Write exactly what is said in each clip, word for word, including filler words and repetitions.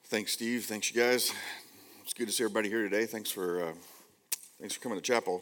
Thanks, Steve. Thanks, you guys. It's good to see everybody here today. Thanks for uh, thanks for coming to chapel.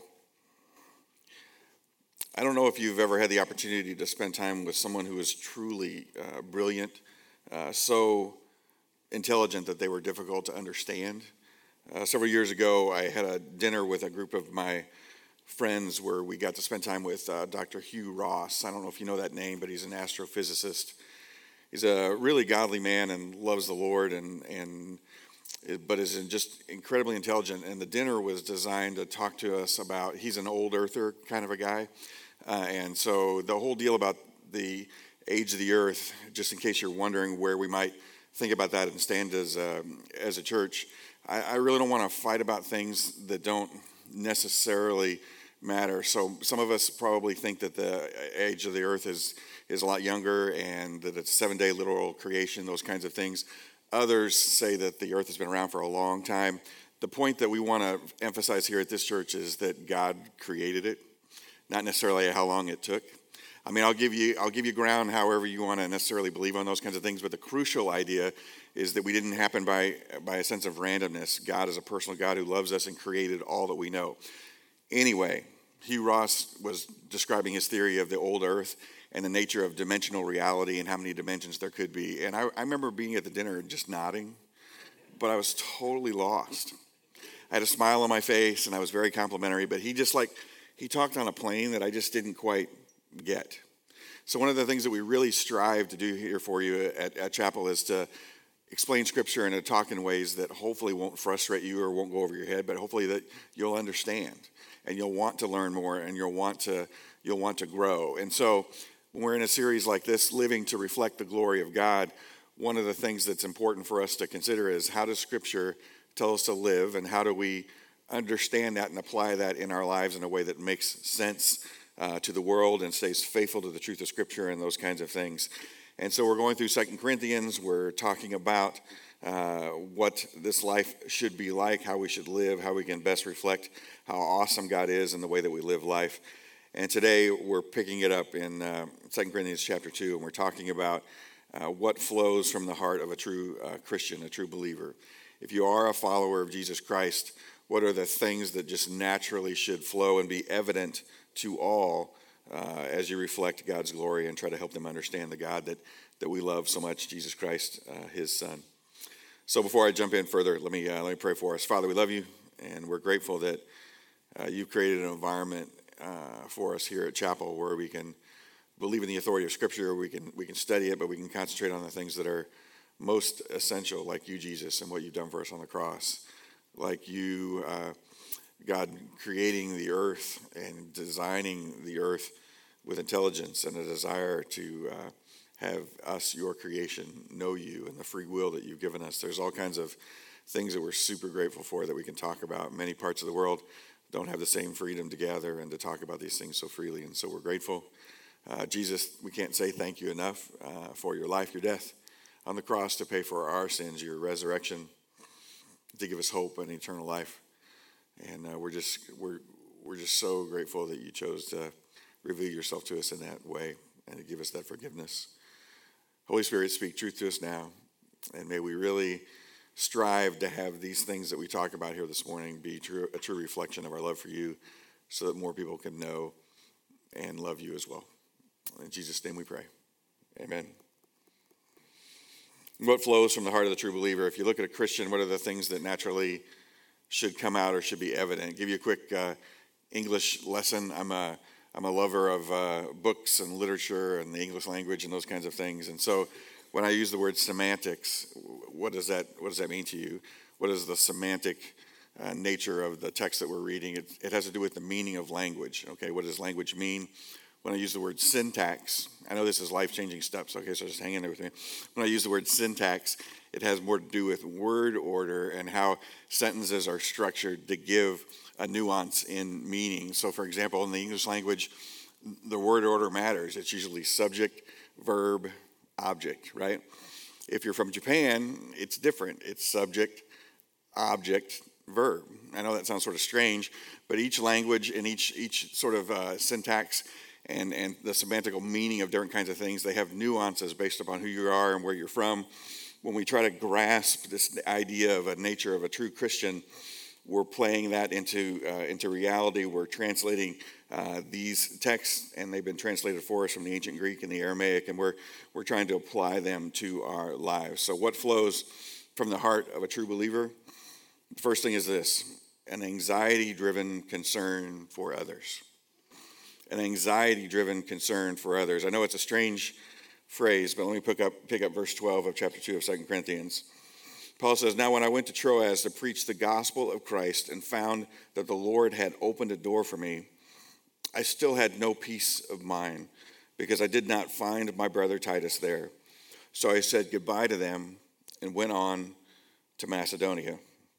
I don't know if you've ever had the opportunity to spend time with someone who is truly uh, brilliant, uh, so intelligent that they were difficult to understand. Uh, several years ago, I had a dinner with a group of my friends where we got to spend time with uh, Doctor Hugh Ross. I don't know if you know that name, but he's an astrophysicist. He's a really godly man and loves the Lord, and and but is just incredibly intelligent. And the dinner was designed to talk to us about. He's an old earther kind of a guy, uh, and so the whole deal about the age of the earth. Just in case you're wondering where we might think about that and stand as a, as a church, I, I really don't want to fight about things that don't necessarily matter. So some of us probably think that the age of the earth is is a lot younger and that it's a seven-day literal creation, those kinds of things. Others say that the earth has been around for a long time. The point that we want to emphasize here at this church is that God created it, not necessarily how long it took. I mean, I'll give you I'll give you ground however you want to necessarily believe on those kinds of things, but the crucial idea is that we didn't happen by by a sense of randomness. God is a personal God who loves us and created all that we know. Anyway, Hugh Ross was describing his theory of the old earth and the nature of dimensional reality and how many dimensions there could be. And I, I remember being at the dinner and just nodding, but I was totally lost. I had a smile on my face and I was very complimentary, but he just like, he talked on a plane that I just didn't quite get. So one of the things that we really strive to do here for you at, at Chapel is to explain Scripture and to talk in ways that hopefully won't frustrate you or won't go over your head, but hopefully that you'll understand and you'll want to learn more and you'll want to you'll want to grow. And so when we're in a series like this, Living to Reflect the Glory of God, one of the things that's important for us to consider is how does Scripture tell us to live, and how do we understand that and apply that in our lives in a way that makes sense uh, to the world and stays faithful to the truth of Scripture and those kinds of things. And so we're going through Second Corinthians. We're talking about uh, what this life should be like, how we should live, how we can best reflect how awesome God is in the way that we live life. And today we're picking it up in uh, Second Corinthians chapter two, and we're talking about uh, what flows from the heart of a true uh, Christian, a true believer. If you are a follower of Jesus Christ, what are the things that just naturally should flow and be evident to all uh, as you reflect God's glory and try to help them understand the God that, that we love so much, Jesus Christ, uh, his Son. So before I jump in further, let me, uh, let me pray for us. Father, we love you, and we're grateful that uh, you've created an environment Uh, for us here at Chapel where we can believe in the authority of Scripture, we can we can study it, but we can concentrate on the things that are most essential, like you, Jesus, and what you've done for us on the cross, like you, uh, God, creating the earth and designing the earth with intelligence and a desire to uh, have us, your creation, know you and the free will that you've given us. There's all kinds of things that we're super grateful for that we can talk about. Many parts of the world don't have the same freedom to gather and to talk about these things so freely, and so we're grateful. Uh, Jesus, we can't say thank you enough uh, for your life, your death on the cross to pay for our sins, your resurrection to give us hope and eternal life. And uh, we're just we're we're just so grateful that you chose to reveal yourself to us in that way and to give us that forgiveness. Holy Spirit, speak truth to us now, and may we really strive to have these things that we talk about here this morning be true, a true reflection of our love for you, so that more people can know and love you as well. In Jesus' name we pray. Amen. What flows from the heart of the true believer? If you look at a Christian, what are the things that naturally should come out or should be evident? I'll give you a quick uh, English lesson. I'm a I'm a lover of uh, books and literature and the English language and those kinds of things, and so when I use the word semantics, what does that what does that mean to you? What is the semantic uh, nature of the text that we're reading? It, it has to do with the meaning of language. Okay, what does language mean? When I use the word syntax, I know this is life-changing steps. Okay, so just hang in there with me. When I use the word syntax, it has more to do with word order and how sentences are structured to give a nuance in meaning. So, for example, in the English language, the word order matters. It's usually subject, verb, object, right? If you're from Japan, it's different. It's subject, object, verb. I know that sounds sort of strange, but each language and each each sort of uh, syntax and, and the semantical meaning of different kinds of things, they have nuances based upon who you are and where you're from. when we try to grasp this idea of a nature of a true Christian, we're playing that into uh, into reality. We're translating uh, these texts, and they've been translated for us from the ancient Greek and the Aramaic, and we're we're trying to apply them to our lives. So what flows from the heart of a true believer? The first thing is this: an anxiety-driven concern for others. An anxiety-driven concern for others. I know it's a strange phrase, but let me pick up pick up verse twelve of chapter two of Second Corinthians. Paul says, "Now when I went to Troas to preach the gospel of Christ and found that the Lord had opened a door for me, I still had no peace of mind because I did not find my brother Titus there. So I said goodbye to them and went on to Macedonia."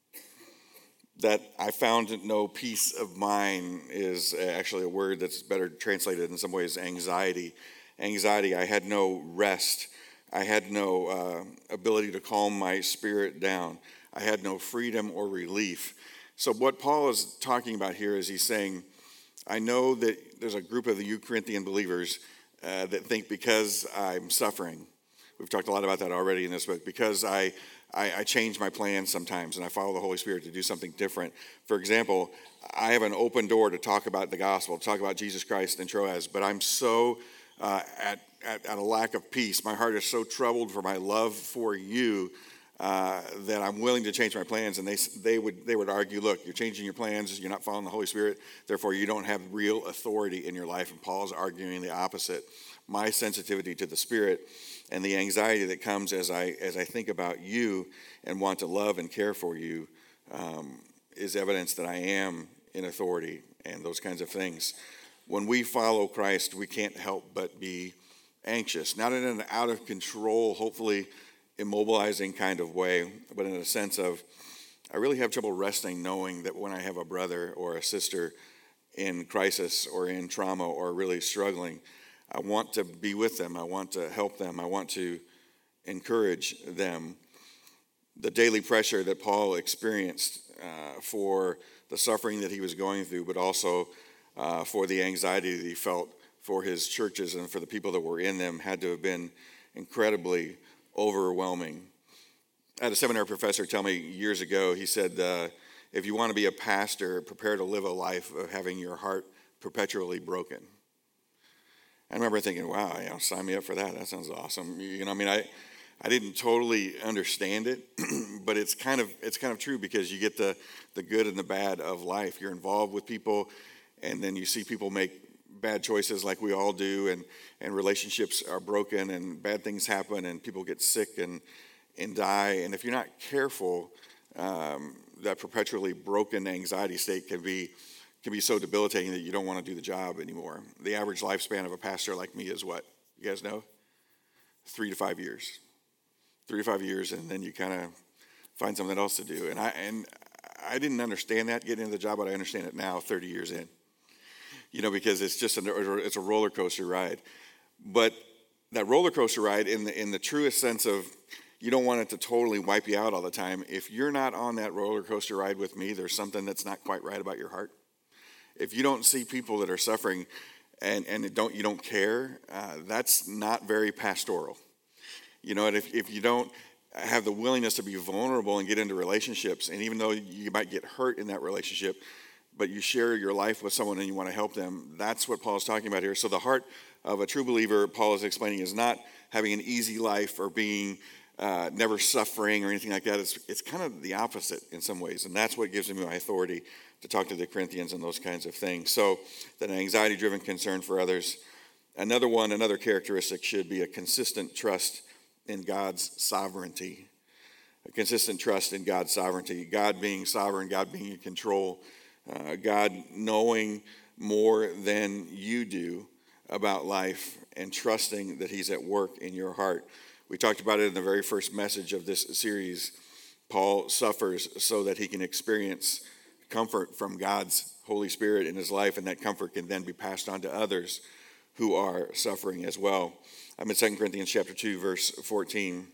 That I found no peace of mind is actually a word that's better translated in some ways anxiety. Anxiety, I had no rest. I had no uh, ability to calm my spirit down. I had no freedom or relief. So what Paul is talking about here is he's saying, I know that there's a group of the Corinthian believers uh, that think because I'm suffering, we've talked a lot about that already in this book, because I, I, I change my plans sometimes and I follow the Holy Spirit to do something different. For example, I have an open door to talk about the gospel, to talk about Jesus Christ in Troas, but I'm so uh, at At, at a lack of peace. My heart is so troubled for my love for you uh, that I'm willing to change my plans. And they they would they would argue, look, you're changing your plans, you're not following the Holy Spirit, therefore you don't have real authority in your life. And Paul's arguing the opposite. My sensitivity to the Spirit and the anxiety that comes as I as I think about you and want to love and care for you um, is evidence that I am in authority and those kinds of things. When we follow Christ, we can't help but be anxious, not in an out of control, hopefully immobilizing kind of way, but in a sense of, I really have trouble resting knowing that when I have a brother or a sister in crisis or in trauma or really struggling, I want to be with them. I want to help them. I want to encourage them. The daily pressure that Paul experienced uh, for the suffering that he was going through, but also uh, for the anxiety that he felt for his churches and for the people that were in them had to have been incredibly overwhelming. I had a seminary professor tell me years ago, he said, uh, if you want to be a pastor, prepare to live a life of having your heart perpetually broken. I remember thinking, wow, you know, sign me up for that. That sounds awesome. You know, I mean, I, I didn't totally understand it, but it's kind of it's kind of true because you get the, the good and the bad of life. You're involved with people, and then you see people make bad choices like we all do, and, and relationships are broken, and bad things happen, and people get sick and and die. And if you're not careful, um, that perpetually broken anxiety state can be can be so debilitating that you don't want to do the job anymore. The average lifespan of a pastor like me is what? You guys know? Three to five years. Three to five years, and then you kind of find something else to do. And I and I didn't understand that getting into the job, but I understand it now, thirty years in. You know, because it's just a, it's a roller coaster ride. But that roller coaster ride, in the in the truest sense of, you don't want it to totally wipe you out all the time. If you're not on that roller coaster ride with me, there's something that's not quite right about your heart. If you don't see people that are suffering and and don't you don't care, uh, that's not very pastoral. You know, and if if you don't have the willingness to be vulnerable and get into relationships, and even though you might get hurt in that relationship, but you share your life with someone and you want to help them, that's what Paul's talking about here. So the heart of a true believer, Paul is explaining, is not having an easy life or being uh, never suffering or anything like that. It's, it's kind of the opposite in some ways, and that's what gives me my authority to talk to the Corinthians and those kinds of things. So that an anxiety-driven concern for others. Another one, another characteristic should be a consistent trust in God's sovereignty. A consistent trust in God's sovereignty. God being sovereign, God being in control, uh, God knowing more than you do about life and trusting that he's at work in your heart. We talked about it in the very first message of this series. Paul suffers so that he can experience comfort from God's Holy Spirit in his life, and that comfort can then be passed on to others who are suffering as well. I'm in Second Corinthians chapter two, verse fourteen.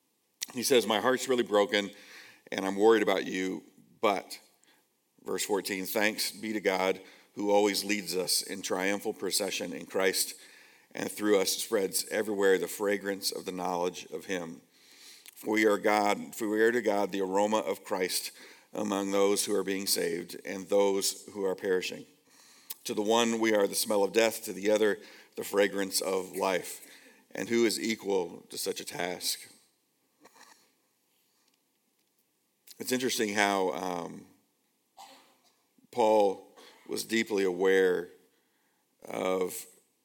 He says, my heart's really broken, and I'm worried about you, but, verse fourteen, thanks be to God who always leads us in triumphal procession in Christ, and through us spreads everywhere the fragrance of the knowledge of him. We are God, for we are to God the aroma of Christ among those who are being saved and those who are perishing. To the one we are the smell of death, to the other the fragrance of life. And who is equal to such a task? It's interesting how um, Paul was deeply aware of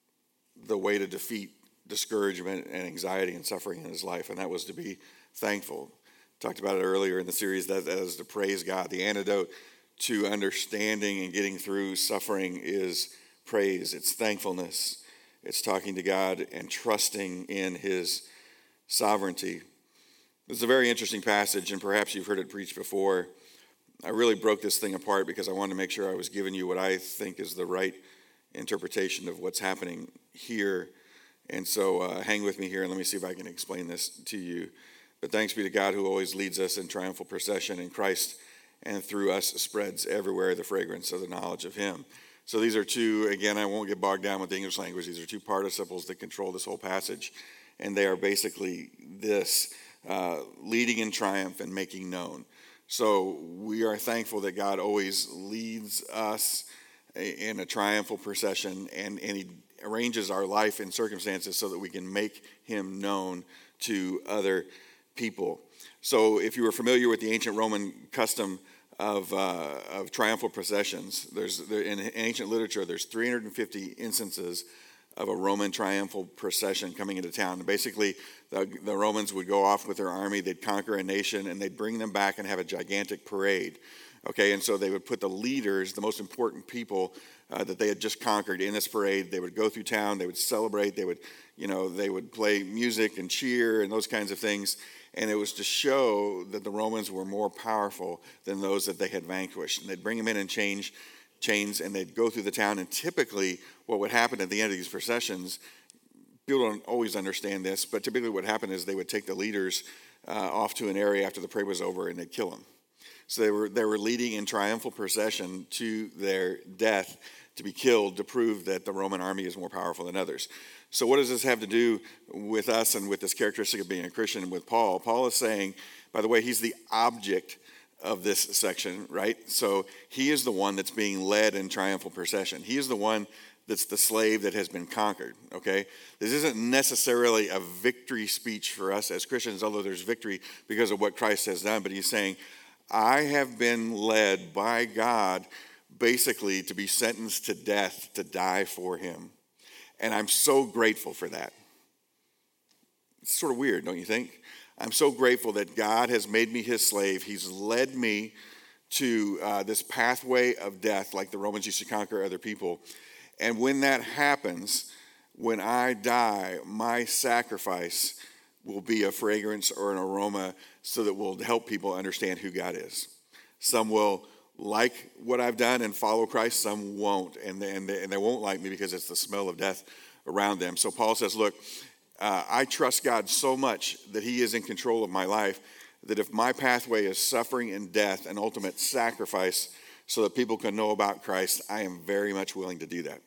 the way to defeat discouragement and anxiety and suffering in his life, and that was to be thankful. Talked about it earlier in the series, that, that is to praise God. The antidote to understanding and getting through suffering is praise. It's thankfulness. It's talking to God and trusting in his sovereignty. This is a very interesting passage, and perhaps you've heard it preached before. I really broke this thing apart because I wanted to make sure I was giving you what I think is the right interpretation of what's happening here. And so uh, hang with me here and let me see if I can explain this to you. But thanks be to God who always leads us in triumphal procession in Christ, and through us spreads everywhere the fragrance of the knowledge of him. So these are two, again, I won't get bogged down with the English language. These are two participles that control this whole passage. And they are basically this, uh, leading in triumph and making known. So we are thankful that God always leads us in a triumphal procession, and, and he arranges our life and circumstances so that we can make him known to other people. So if you were familiar with the ancient Roman custom of uh, of triumphal processions, there's there, in ancient literature there's three hundred fifty instances of a Roman triumphal procession coming into town. And basically, the, the Romans would go off with their army, they'd conquer a nation, and they'd bring them back and have a gigantic parade. Okay, and so they would put the leaders, the most important people uh, that they had just conquered, in this parade. They would go through town, they would celebrate, they would, you know, they would play music and cheer and those kinds of things. And it was to show that the Romans were more powerful than those that they had vanquished. And they'd bring them in and change chains, and they'd go through the town. And typically, what would happen at the end of these processions, people don't always understand this, but typically what happened is they would take the leaders uh, off to an area after the parade was over, and they'd kill them. So they were they were leading in triumphal procession to their death, to be killed, to prove that the Roman army is more powerful than others. So what does this have to do with us and with this characteristic of being a Christian and with Paul? Paul is saying, by the way, he's the object of this section, right? So he is the one that's being led in triumphal procession. He is the one that's the slave that has been conquered, okay? This isn't necessarily a victory speech for us as Christians, although there's victory because of what Christ has done. But he's saying, I have been led by God basically to be sentenced to death, to die for him. And I'm so grateful for that. It's sort of weird, don't you think? I'm so grateful that God has made me his slave. He's led me to uh, this pathway of death like the Romans used to conquer other people. And when that happens, when I die, my sacrifice will be a fragrance or an aroma so that will help people understand who God is. Some will like what I've done and follow Christ, some won't, and they, and, they, and they won't like me because it's the smell of death around them. So Paul says, look, uh, I trust God so much that he is in control of my life, that if my pathway is suffering and death and ultimate sacrifice so that people can know about Christ, I am very much willing to do that.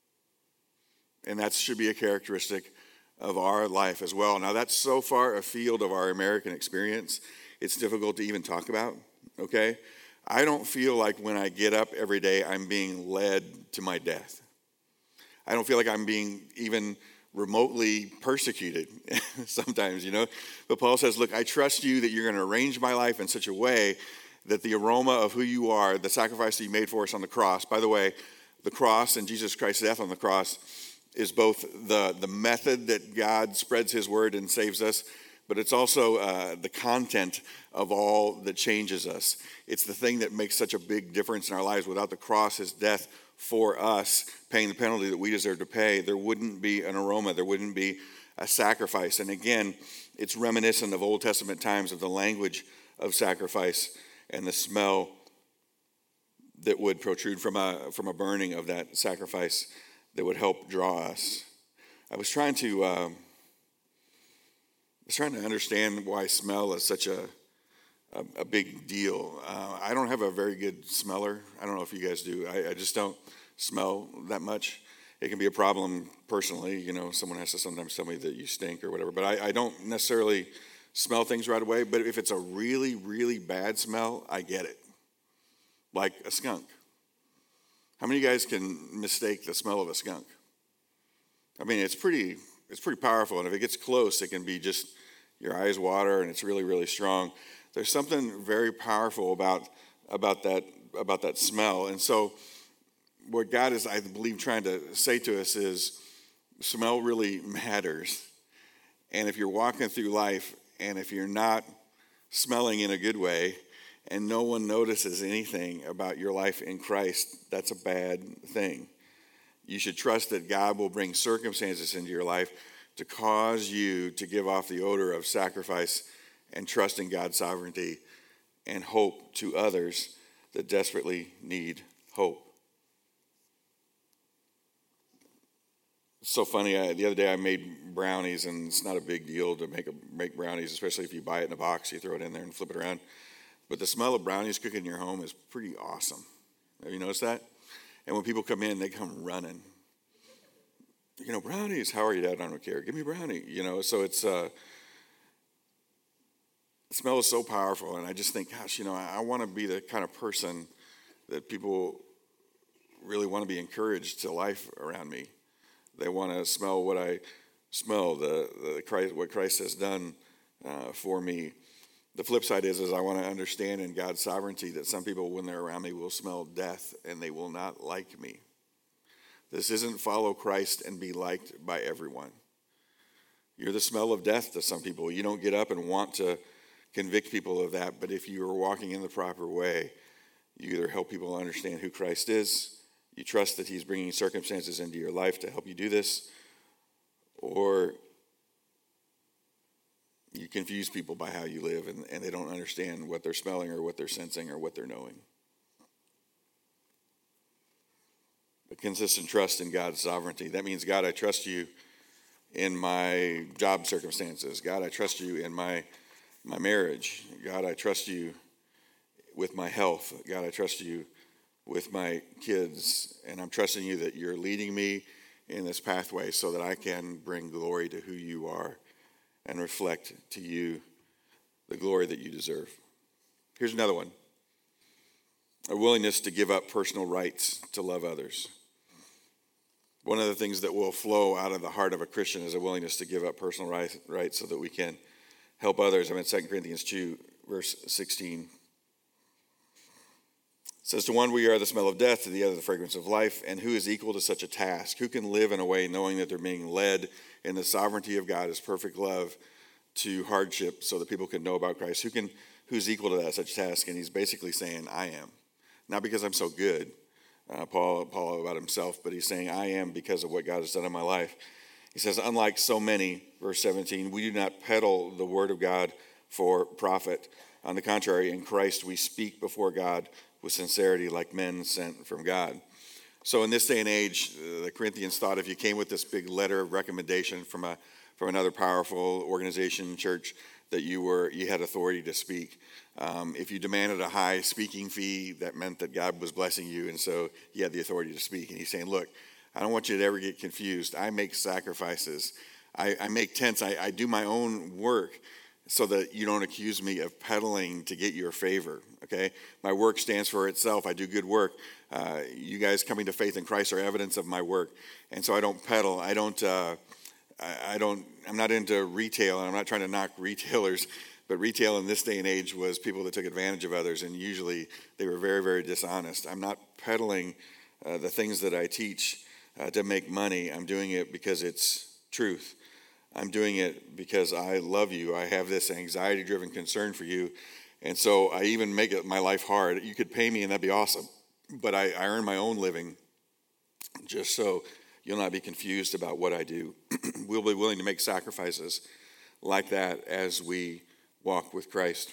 And that should be a characteristic of our life as well. Now, that's so far afield of our American experience, it's difficult to even talk about, okay? I don't feel like when I get up every day, I'm being led to my death. I don't feel like I'm being even remotely persecuted sometimes, you know. But Paul says, look, I trust you that you're going to arrange my life in such a way that the aroma of who you are, the sacrifice that you made for us on the cross. By the way, the cross and Jesus Christ's death on the cross is both the, the method that God spreads his word and saves us, but it's also uh, the content of all that changes us. It's the thing that makes such a big difference in our lives. Without the cross, his death for us, paying the penalty that we deserve to pay, there wouldn't be an aroma, there wouldn't be a sacrifice. And again, it's reminiscent of Old Testament times, of the language of sacrifice and the smell that would protrude from a, from a burning of that sacrifice that would help draw us. I was trying to... Uh, I was trying to understand why smell is such a a, a big deal. Uh, I don't have a very good smeller. I don't know if you guys do. I, I just don't smell that much. It can be a problem personally. You know, someone has to sometimes tell me that you stink or whatever. But I, I don't necessarily smell things right away, but if it's a really, really bad smell, I get it. Like a skunk. How many of you guys can mistake the smell of a skunk? I mean, it's pretty, it's pretty powerful, and if it gets close, it can be just your eyes water, and it's really, really strong. There's something very powerful about about that about that smell, and so what God is, I believe, trying to say to us is, smell really matters. And if you're walking through life, and if you're not smelling in a good way, and no one notices anything about your life in Christ, that's a bad thing. You should trust that God will bring circumstances into your life to cause you to give off the odor of sacrifice and trust in God's sovereignty and hope to others that desperately need hope. It's so funny. I, the other day I made brownies, and it's not a big deal to make a, make brownies, especially if you buy it in a box. You throw it in there and flip it around. But the smell of brownies cooking in your home is pretty awesome. Have you noticed that? And when people come in, they come running. You know, brownies. How are you, Dad? I don't care. Give me a brownie. You know, so it's uh, the smell is so powerful, and I just think, gosh, you know, I, I want to be the kind of person that people really want to be encouraged to life around me. They want to smell what I smell, the, the Christ, what Christ has done uh, for me. The flip side is, is I want to understand in God's sovereignty that some people, when they're around me, will smell death and they will not like me. This isn't follow Christ and be liked by everyone. You're the smell of death to some people. You don't get up and want to convict people of that, but if you are walking in the proper way, you either help people understand who Christ is, you trust that he's bringing circumstances into your life to help you do this, or you confuse people by how you live, and, and they don't understand what they're smelling or what they're sensing or what they're knowing. A consistent trust in God's sovereignty. That means, God, I trust you in my job circumstances. God, I trust you in my my marriage. God, I trust you with my health. God, I trust you with my kids. And I'm trusting you that you're leading me in this pathway so that I can bring glory to who you are and reflect to you the glory that you deserve. Here's another one. A willingness to give up personal rights to love others. One of the things that will flow out of the heart of a Christian is a willingness to give up personal rights so that we can help others. I'm in Second Corinthians two, verse sixteen. It says, to one we are the smell of death, to the other the fragrance of life, and who is equal to such a task? Who can live in a way knowing that they're being led in the sovereignty of God as perfect love to hardship so that people can know about Christ? Who can, who's equal to that such task? And he's basically saying, I am. Not because I'm so good, uh, Paul, Paul about himself, but he's saying, I am because of what God has done in my life. He says, unlike so many, verse seventeen, we do not peddle the word of God for profit. On the contrary, in Christ we speak before God with sincerity like men sent from God. So in this day and age, uh, the Corinthians thought if you came with this big letter of recommendation from a from another powerful organization, church, that you were you had authority to speak. Um, if you demanded a high speaking fee, that meant that God was blessing you, and so you had the authority to speak. And he's saying, look, I don't want you to ever get confused. I make sacrifices. I, I make tents. I, I do my own work so that you don't accuse me of peddling to get your favor, okay? My work stands for itself. I do good work. Uh, you guys coming to faith in Christ are evidence of my work. And so I don't peddle. I don't, uh, I, I don't, I'm not into retail, and I'm not trying to knock retailers, but retail in this day and age was people that took advantage of others, and usually they were very, very dishonest. I'm not peddling uh, the things that I teach uh, to make money. I'm doing it because it's truth. I'm doing it because I love you. I have this anxiety-driven concern for you. And so I even make it my life hard. You could pay me and that'd be awesome. But I, I earn my own living just so you'll not be confused about what I do. We'll be willing to make sacrifices like that as we walk with Christ.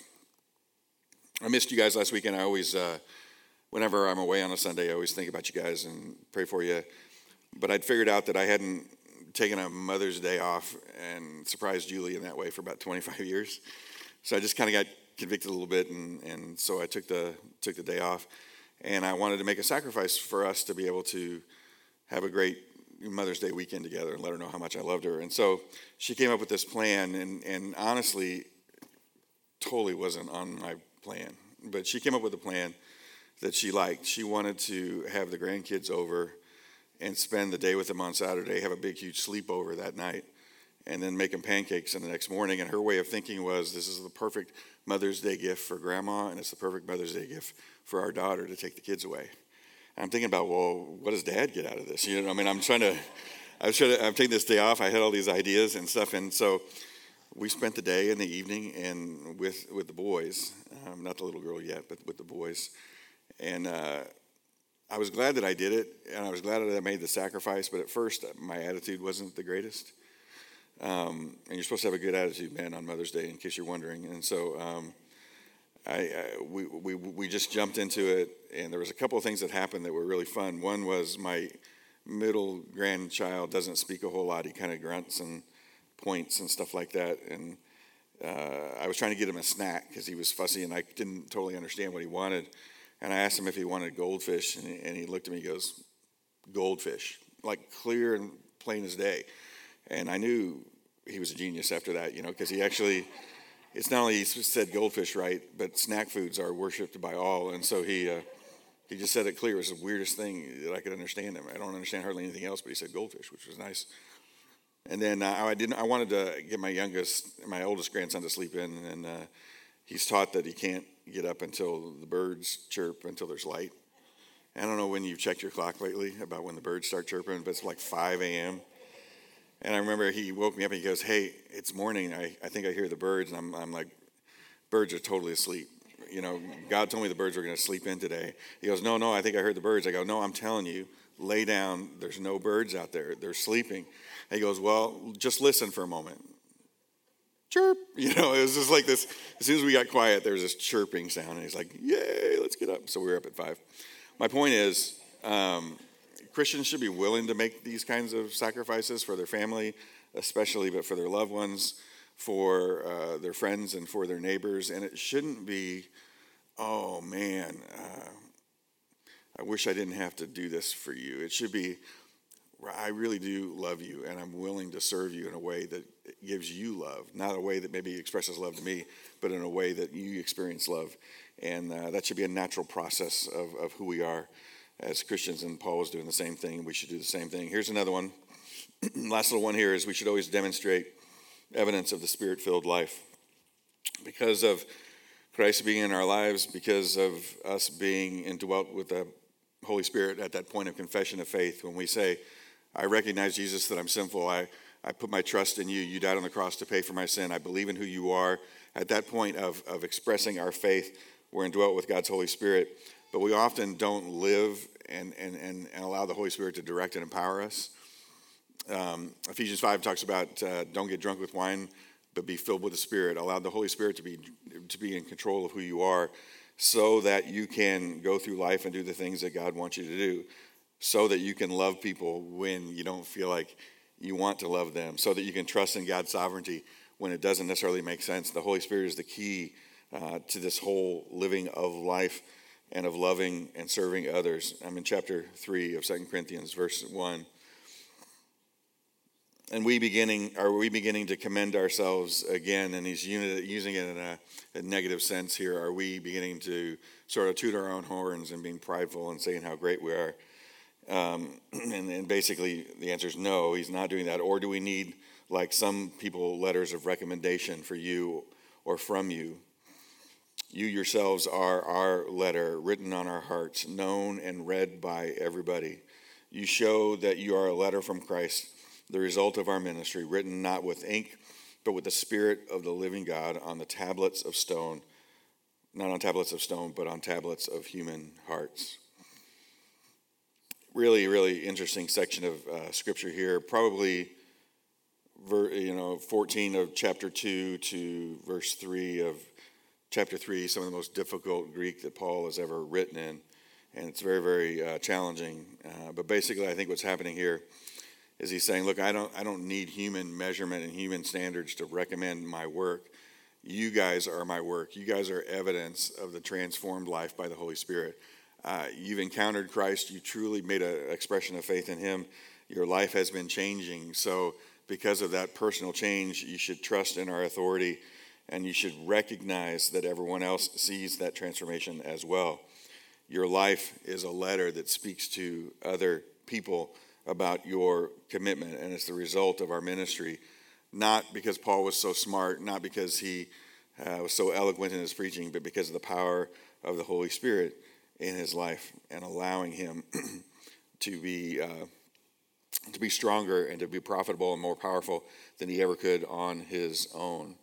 I missed you guys last weekend. I always, uh, whenever I'm away on a Sunday, I always think about you guys and pray for you. But I'd figured out that I hadn't taken a Mother's Day off and surprised Julie in that way for about twenty-five years. So I just kind of got convicted a little bit, and, and so I took the took the day off. And I wanted to make a sacrifice for us to be able to have a great Mother's Day weekend together and let her know how much I loved her. And so she came up with this plan, and, and honestly, totally wasn't on my plan. But she came up with a plan that she liked. She wanted to have the grandkids over and spend the day with them on Saturday, have a big, huge sleepover that night, and then make them pancakes in the next morning. And her way of thinking was, this is the perfect Mother's Day gift for Grandma, and it's the perfect Mother's Day gift for our daughter to take the kids away. And I'm thinking about, well, what does Dad get out of this? You know, I mean, I'm trying to, I was trying to, I'm taking this day off. I had all these ideas and stuff, and so we spent the day and the evening and with with the boys, um, not the little girl yet, but with the boys. And uh, I was glad that I did it, and I was glad that I made the sacrifice, but at first my attitude wasn't the greatest. Um, and you're supposed to have a good attitude, man, on Mother's Day, in case you're wondering. And so um, I, I we, we we just jumped into it, and there was a couple of things that happened that were really fun. One was my middle grandchild doesn't speak a whole lot. He kind of grunts and points and stuff like that. And uh, I was trying to get him a snack because he was fussy, and I didn't totally understand what he wanted. And I asked him if he wanted goldfish, and he, and he looked at me and goes, goldfish, like clear and plain as day. And I knew he was a genius after that, you know, because he actually, it's not only he said goldfish right, but snack foods are worshipped by all. And so he uh, he just said it clear. It was the weirdest thing that I could understand him. I don't understand hardly anything else, but he said goldfish, which was nice. And then uh, I didn't. I wanted to get my youngest, my oldest grandson to sleep in, and uh, he's taught that he can't get up until the birds chirp until there's light. I don't know when you've checked your clock lately about when the birds start chirping, but it's like five a.m. And I remember he woke me up and he goes, hey, it's morning. I, I think I hear the birds. And I'm, I'm like, birds are totally asleep. You know, God told me the birds were going to sleep in today. He goes, no, no, I think I heard the birds. I go, no, I'm telling you, lay down. There's no birds out there. They're sleeping. And he goes, well, just listen for a moment. Chirp. You know, it was just like this. As soon as we got quiet, there was this chirping sound. And he's like, yay, let's get up. So we were up at five. My point is, um, Christians should be willing to make these kinds of sacrifices for their family, especially, but for their loved ones, for uh, their friends, and for their neighbors. And it shouldn't be, oh, man, uh, I wish I didn't have to do this for you. It should be, I really do love you, and I'm willing to serve you in a way that gives you love, not a way that maybe expresses love to me, but in a way that you experience love. And uh, that should be a natural process of, of who we are as Christians, and Paul was doing the same thing. We should do the same thing. Here's another one. Last little one here is we should always demonstrate evidence of the Spirit-filled life. Because of Christ being in our lives, because of us being indwelt with the Holy Spirit at that point of confession of faith, when we say, I recognize, Jesus, that I'm sinful. I, I put my trust in you. You died on the cross to pay for my sin. I believe in who you are. At that point of, of expressing our faith, we're indwelt with God's Holy Spirit. But we often don't live and, and, and, and allow the Holy Spirit to direct and empower us. Um, Ephesians five talks about uh, don't get drunk with wine, but be filled with the Spirit. Allow the Holy Spirit to be to be in control of who you are, so that you can go through life and do the things that God wants you to do, so that you can love people when you don't feel like you want to love them, so that you can trust in God's sovereignty when it doesn't necessarily make sense. The Holy Spirit is the key uh, to this whole living of life and of loving and serving others. I'm in chapter three of Second Corinthians, verse one. And we beginning, are we beginning to commend ourselves again? And he's using it in a, a negative sense here. Are we beginning to sort of toot our own horns and being prideful and saying how great we are? Um, and, and basically the answer is no, he's not doing that. Or do we need, like some people, letters of recommendation for you or from you? You yourselves are our letter, written on our hearts, known and read by everybody. You show that you are a letter from Christ, the result of our ministry, written not with ink, but with the Spirit of the living God on the tablets of stone, not on tablets of stone, but on tablets of human hearts. Really, really interesting section of uh, scripture here. Probably, ver, you know, fourteen of chapter two to verse three of chapter three, some of the most difficult Greek that Paul has ever written in, and it's very, very uh, challenging. Uh, but basically, I think what's happening here is he's saying, look, I don't, I don't need human measurement and human standards to recommend my work. You guys are my work. You guys are evidence of the transformed life by the Holy Spirit. Uh, you've encountered Christ. You truly made an expression of faith in him. Your life has been changing. So because of that personal change, you should trust in our authority and you should recognize that everyone else sees that transformation as well. Your life is a letter that speaks to other people about your commitment, and it's the result of our ministry, not because Paul was so smart, not because he uh, was so eloquent in his preaching, but because of the power of the Holy Spirit in his life and allowing him to be uh, to be stronger and to be profitable and more powerful than he ever could on his own.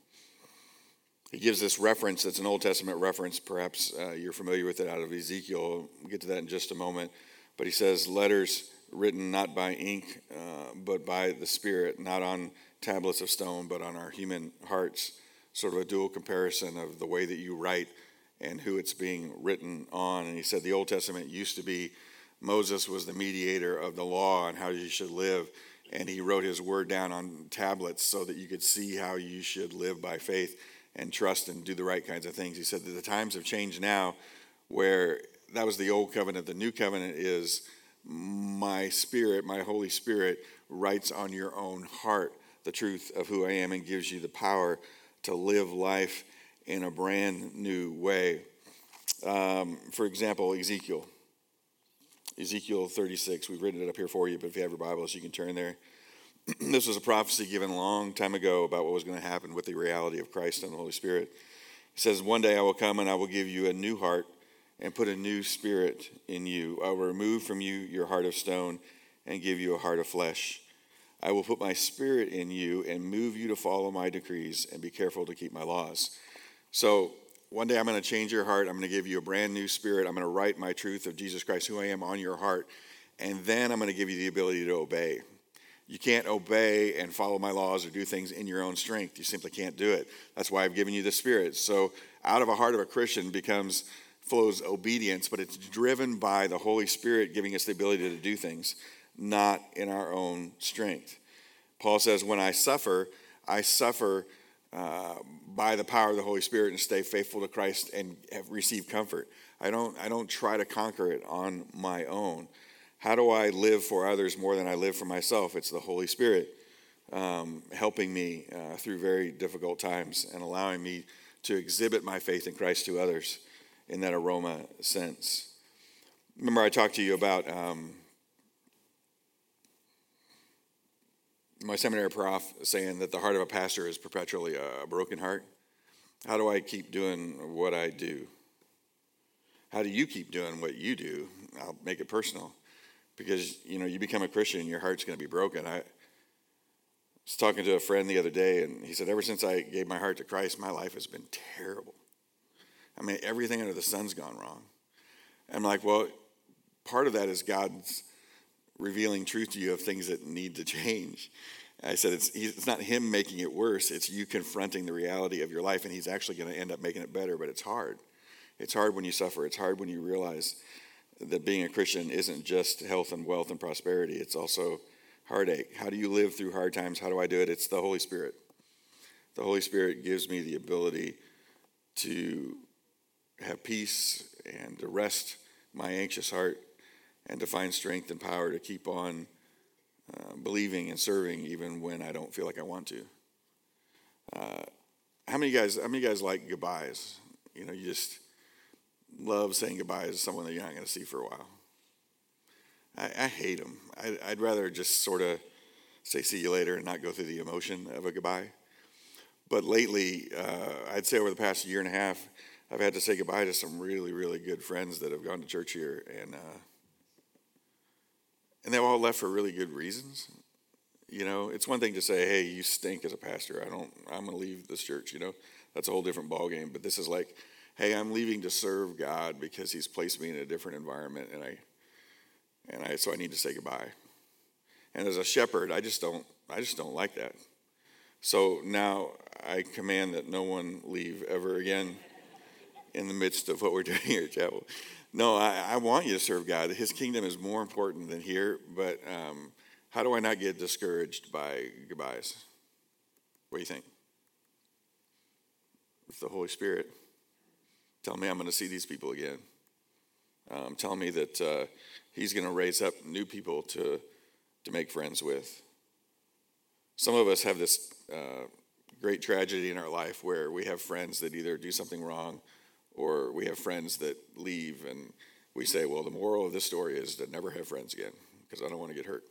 He gives this reference that's an Old Testament reference. Perhaps uh, you're familiar with it out of Ezekiel. We'll get to that in just a moment. But he says, letters written not by ink, uh, but by the Spirit, not on tablets of stone, but on our human hearts. Sort of a dual comparison of the way that you write and who it's being written on. And he said the Old Testament used to be, Moses was the mediator of the law and how you should live. And he wrote his word down on tablets so that you could see how you should live by faith and trust and do the right kinds of things. He said that the times have changed now, where that was the old covenant. The new covenant is my Spirit, my Holy Spirit writes on your own heart the truth of who I am and gives you the power to live life in a brand new way. Um, for example, Ezekiel. Ezekiel thirty-six, we've written it up here for you, but if you have your Bibles, you can turn there. This was a prophecy given a long time ago about what was going to happen with the reality of Christ and the Holy Spirit. He says, one day I will come and I will give you a new heart and put a new spirit in you. I will remove from you your heart of stone and give you a heart of flesh. I will put my spirit in you and move you to follow my decrees and be careful to keep my laws. So one day I'm going to change your heart. I'm going to give you a brand new spirit. I'm going to write my truth of Jesus Christ, who I am, on your heart. And then I'm going to give you the ability to obey. You can't obey and follow my laws or do things in your own strength. You simply can't do it. That's why I've given you the Spirit. So out of a heart of a Christian becomes, flows obedience, but it's driven by the Holy Spirit giving us the ability to do things, not in our own strength. Paul says, when I suffer, I suffer uh, by the power of the Holy Spirit and stay faithful to Christ and have received comfort. I don't, I don't try to conquer it on my own. How do I live for others more than I live for myself? It's the Holy Spirit um, helping me uh, through very difficult times and allowing me to exhibit my faith in Christ to others in that aroma sense. Remember I talked to you about um, my seminary prof saying that the heart of a pastor is perpetually a broken heart. How do I keep doing what I do? How do you keep doing what you do? I'll make it personal. Because, you know, you become a Christian, your heart's going to be broken. I was talking to a friend the other day, and he said, ever since I gave my heart to Christ, my life has been terrible. I mean, everything under the sun's gone wrong. I'm like, well, part of that is God's revealing truth to you of things that need to change. I said, it's, it's not him making it worse. It's you confronting the reality of your life, and he's actually going to end up making it better, but it's hard. It's hard when you suffer. It's hard when you realize that being a Christian isn't just health and wealth and prosperity. It's also heartache. How do you live through hard times? How do I do it? It's the Holy Spirit. The Holy Spirit gives me the ability to have peace and to rest my anxious heart and to find strength and power to keep on uh, believing and serving even when I don't feel like I want to. Uh, how many guys, how many guys like goodbyes? You know, you just love saying goodbye to someone that you're not going to see for a while. I, I hate them. I, I'd rather just sort of say see you later and not go through the emotion of a goodbye. But lately, uh, I'd say over the past year and a half, I've had to say goodbye to some really, really good friends that have gone to church here, and uh, and they've all left for really good reasons. You know, it's one thing to say, "Hey, you stink as a pastor. I don't. I'm going to leave this church." You know, that's a whole different ballgame. But this is like, hey, I'm leaving to serve God because he's placed me in a different environment, and I, and I, so I need to say goodbye. And as a shepherd, I just don't, I just don't like that. So now I command that no one leave ever again in the midst of what we're doing here at Chapel. No, I, I want you to serve God. His kingdom is more important than here, but um, how do I not get discouraged by goodbyes? What do you think? It's the Holy Spirit. Tell me I'm going to see these people again. Um, tell me that uh, he's going to raise up new people to, to make friends with. Some of us have this uh, great tragedy in our life where we have friends that either do something wrong or we have friends that leave, and we say, well, the moral of this story is to never have friends again because I don't want to get hurt.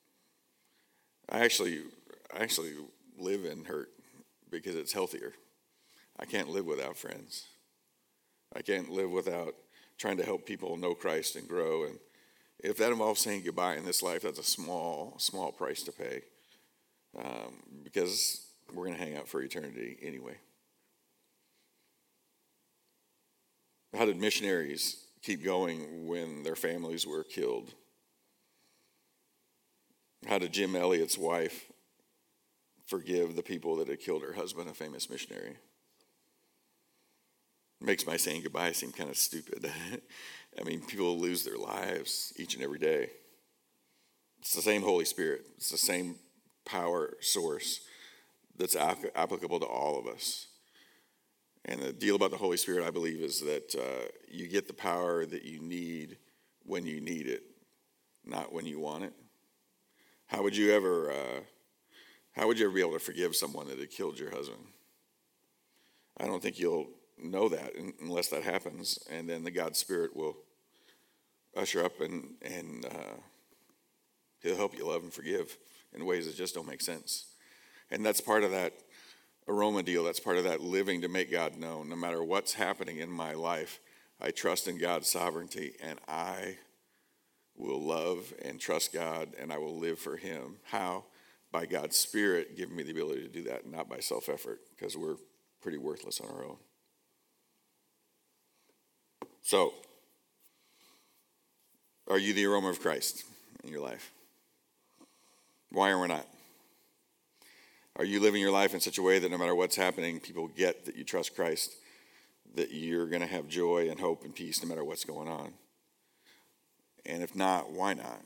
I actually, I actually live in hurt because it's healthier. I can't live without friends. I can't live without trying to help people know Christ and grow. And if that involves saying goodbye in this life, that's a small, small price to pay um, because we're going to hang out for eternity anyway. How did missionaries keep going when their families were killed? How did Jim Elliot's wife forgive the people that had killed her husband, a famous missionary? It makes my saying goodbye seem kind of stupid. I mean, people lose their lives each and every day. It's the same Holy Spirit. It's the same power source that's applicable to all of us. And the deal about the Holy Spirit, I believe, is that uh, you get the power that you need when you need it, not when you want it. How would you ever, uh, how would you ever be able to forgive someone that had killed your husband? I don't think you'll know that unless that happens, and then the God Spirit will usher up and and uh, He'll help you love and forgive in ways that just don't make sense. And that's part of that aroma deal. That's part of that living to make God known. No matter what's happening in my life, I trust in God's sovereignty, and I will love and trust God, and I will live for Him. How? By God's Spirit giving me the ability to do that, not by self-effort, because we're pretty worthless on our own. So, are you the aroma of Christ in your life? Why or why not? Are you living your life in such a way that no matter what's happening, people get that you trust Christ, that you're going to have joy and hope and peace no matter what's going on? And if not, why not?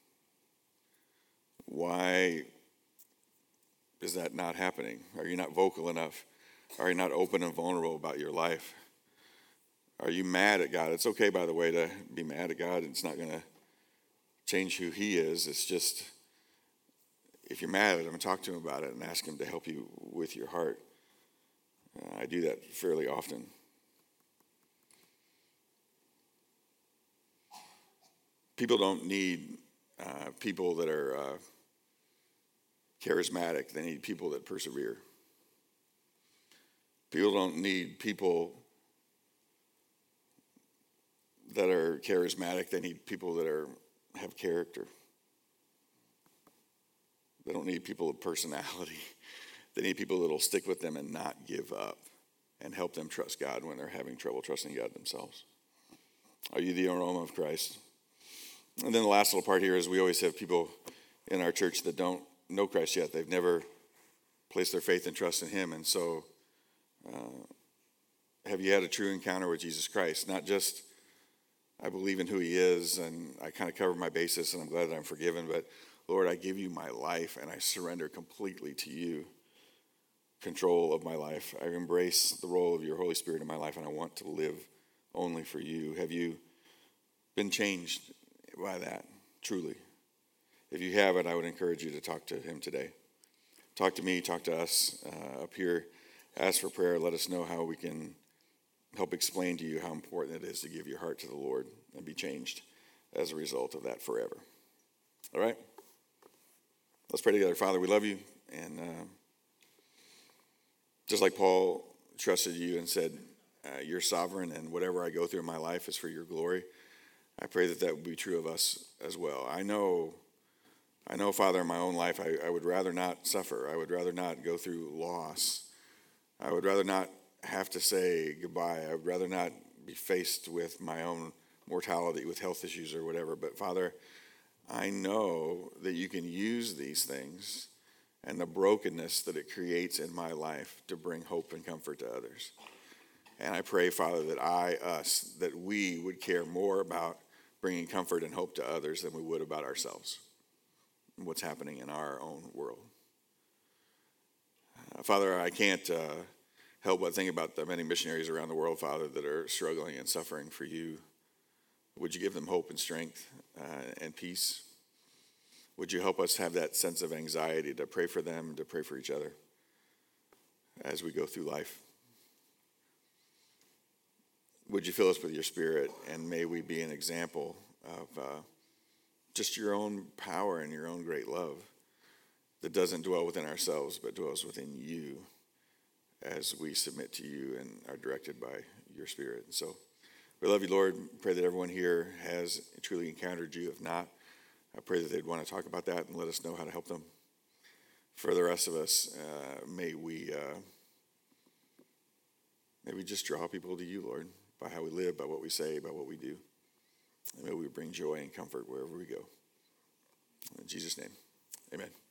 Why is that not happening? Are you not vocal enough? Are you not open and vulnerable about your life? Are you mad at God? It's okay, by the way, to be mad at God. It's not going to change who He is. It's just, if you're mad at Him, talk to Him about it and ask Him to help you with your heart. Uh, I do that fairly often. People don't need uh, people that are uh, charismatic. They need people that persevere. People don't need people that are charismatic. They need people that are have character. They don't need people with personality. They need people that will stick with them and not give up and help them trust God when they're having trouble trusting God themselves. Are you the aroma of Christ? And then the last little part here is we always have people in our church that don't know Christ yet. They've never placed their faith and trust in Him. And so uh, have you had a true encounter with Jesus Christ? Not just, I believe in who He is and I kind of cover my basis and I'm glad that I'm forgiven, but Lord, I give you my life and I surrender completely to you. Control of my life. I embrace the role of your Holy Spirit in my life and I want to live only for you. Have you been changed by that, truly? If you haven't, I would encourage you to talk to Him today. Talk to me, talk to us uh, up here. Ask for prayer. Let us know how we can help explain to you how important it is to give your heart to the Lord and be changed as a result of that forever. All right? Let's pray together. Father, we love you. And uh, just like Paul trusted you and said, uh, you're sovereign and whatever I go through in my life is for your glory, I pray that that would be true of us as well. I know, I know, Father, in my own life, I, I would rather not suffer. I would rather not go through loss. I would rather not have to say goodbye. I would rather not be faced with my own mortality, with health issues or whatever. But Father, I know that you can use these things and the brokenness that it creates in my life to bring hope and comfort to others. And I pray, Father, that I, us, that we would care more about bringing comfort and hope to others than we would about ourselves and what's happening in our own world. Uh, Father, I can't uh, help but think about the many missionaries around the world, Father, that are struggling and suffering for you. Would you give them hope and strength uh, and peace? Would you help us have that sense of anxiety to pray for them, to pray for each other? as we go through life. Would you fill us with your Spirit, and may we be an example of uh, just your own power and your own great love that doesn't dwell within ourselves but dwells within you as we submit to you and are directed by your Spirit. And so we love you, Lord. Pray that everyone here has truly encountered you. If not, I pray that they'd want to talk about that and let us know how to help them. For the rest of us, uh, may we uh, may we just draw people to you, Lord, by how we live, by what we say, by what we do. And may we bring joy and comfort wherever we go. In Jesus' name, amen.